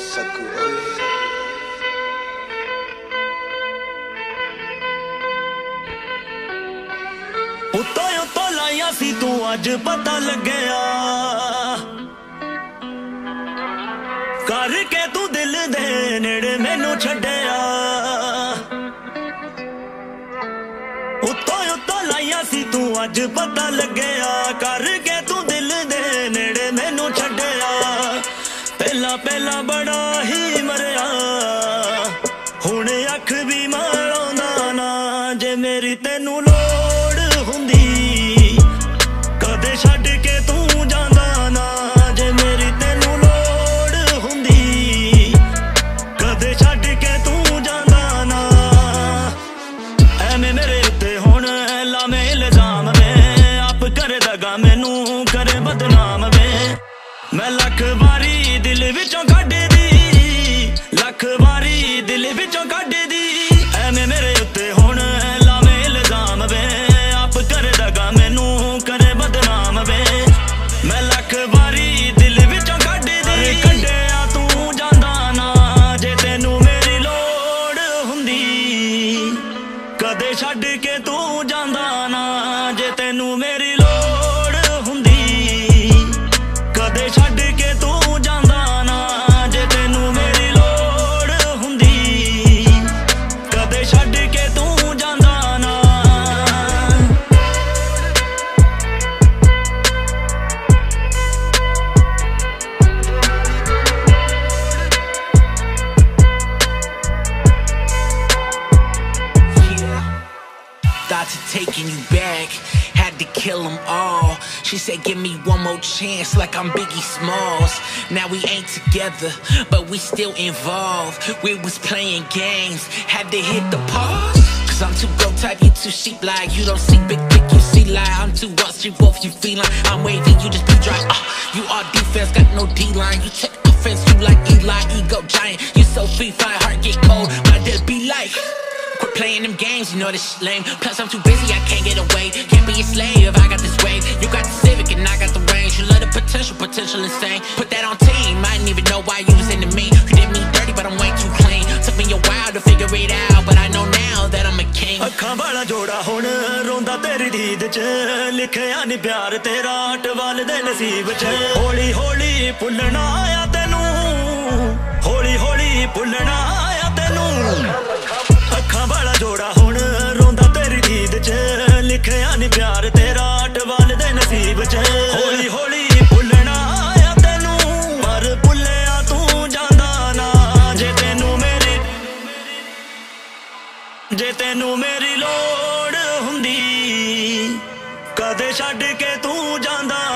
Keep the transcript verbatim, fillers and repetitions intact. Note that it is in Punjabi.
ਸਕੂ ਹੋਏ ਉੱਤੋਂ ਉੱਤੋਂ ਲਾਇਆ ਸੀ ਤੂੰ ਅੱਜ ਪਤਾ ਲੱਗਿਆ ਕਰਕੇ ਤੂੰ ਦਿਲ ਦੇ ਨੇੜੇ ਮੈਨੂੰ ਛੱਡਿਆ ਉੱਤੋਂ ਉੱਤੋਂ ਲਾਇਆ ਸੀ ਤੂੰ ਅੱਜ ਪਤਾ ਲੱਗਿਆ ਕਰਕੇ ਤੂੰ ਦਿਲ ਦੇ ਨੇੜੇ ਮੈਨੂੰ ਛੱਡਿਆ ਪਹਿਲਾਂ ਪਹਿਲਾਂ ਬੜਾ ਹੀ ਮਰਿਆ ਹੁਣ ਅੱਖ ਵੀ ਮਾਰਉਂਦਾ ਨਾ ਜੇ ਮੇਰੀ ਤੈਨੂੰ ਲੋੜ ਹੁੰਦੀ ਕਦੇ ਛੱਡ ਕੇ ਤੂੰ ਜਾਂਦਾ ਨਾ ਜੇ ਮੇਰੀ ਤੈਨੂੰ ਲੋੜ ਹੁੰਦੀ ਕਦੇ ਛੱਡ ਕੇ ਤੂੰ ਜਾਂਦਾ ਨਾ ਐਵੇਂ ਮੇਰੇ ਉੱਤੇ ਹੁਣ ਲਾਵੇਂ ਇਲਜ਼ਾਮ ਵੇ ਆਪ ਕਰ ਦਗਾ ਮੈਨੂੰ ਕਰੇ ਬਦਨਾਮ ਵੇ ਮੈਂ ਲੱਖ ਵਾਰੀ ਦਿਲ ਵਿੱਚੋਂ ਕੱਢਦੀ ਲੱਖ ਵਾਰੀ ਦਿਲ ਵਿੱਚੋਂ ਕੱਢਦੀ ਐਵੇਂ ਮੇਰੇ ਉੱਤੇ ਹੁਣ ਲਾਵੇਂ ਇਲਜ਼ਾਮ ਵੇ ਆਪ ਕਰ ਦਗਾ ਮੈਨੂੰ ਕਰੇ ਬਦਨਾਮ ਵੇ ਮੈਂ ਲੱਖ ਵਾਰੀ ਦਿਲ ਵਿੱਚੋਂ ਕੱਢਦੀ ਕੱਢਿਆ ਤੂੰ ਜਾਂਦਾ ਨਾ ਜੇ ਤੈਨੂੰ ਮੇਰੀ ਲੋੜ ਹੁੰਦੀ ਕਦੇ ਛੱਡ ਕੇ ਤੂੰ ਜਾਂਦਾ ਨਾ ਜੇ ਤੈਨੂੰ ਮੇਰੀ ਲੋੜ ਹੁੰਦੀ ਕਦੇ ਛੱਡ ਕੇ ਤੂੰ ਜਾਂਦਾ ਨਾ ਜੇ ਤੈਨੂੰ ਮੇਰੀ ਲੋੜ ਹੁੰਦੀ ਕਦੇ ਛੱਡ ਕੇ ਤੂੰ ਜਾਂਦਾ ਨਾ Thoughts of taking you back, had to kill them all. She said give me one more chance like I'm Biggie Smalls. Now we ain't together, but we still involved. We was playing games, had to hit the pause. Cause I'm too go type, you too sheep like. You don't see big pick, you see lie. I'm too rusty wolf, you feline. I'm wavy, you just be dry. uh, You are defense, got no D-line. You take offense, you like Eli, ego giant. You so free, fire, heart get cold. My dead be like quit playing them games, you know this shit lame. Plus I'm too busy, I can't get away. Can't be a slave, I got this wave. You got the Civic and I got the range. You love the potential, potential insane. Put that on team, I didn't even know why you was into me. You did me dirty, but I'm way too clean. Took me a while to figure it out, but I know now that I'm a king. ਅੱਖਾਂ ਵਾਲਾ ਜੋੜਾ ਹੁਣ ਰੋਂਦਾ ਤੇਰੀ ਦੀਦ ਚ ਲਿਖਿਆ ਨੀ ਪਿਆਰ ਤੇਰਾ ਟਵਾਲ ਦੇ ਨਸੀਬ ਚ ਹੌਲੀ ਹੌਲੀ ਭੁੱਲਣਾ ਆਇਆ ਤੈਨੂੰ ਹੌਲੀ ਹੌਲੀ ਭੁੱਲਣਾ ਆਇਆ ਤੈਨੂੰ ਅੱਖਾਂ ਵਾਲਾ ਜੋੜਾ ਹੁਣ ਰੋਂਦਾ ਤੇਰੀ ਦੀਦ ਚ ਲਿਖਿਆ ਨੀ ਪਿਆਰ ਤੇਰਾ ਟਵਾਲ ਦੇ ਨਸੀਬ ਚ ਹੌਲੀ ਹੌਲੀ ਭੁੱਲਣਾ ਆਇਆ ਤੈਨੂੰ ਪਰ ਭੁੱਲਿਆ ਤੂੰ ਜਾਂਦਾ ਨਾ ਜੇ ਤੈਨੂੰ ਮੇਰੀ ਜੇ ਤੈਨੂੰ ਮੇਰੀ ਲੋੜ ਹੁੰਦੀ ਕਦੇ ਛੱਡ ਕੇ ਤੂੰ ਜਾਂਦਾ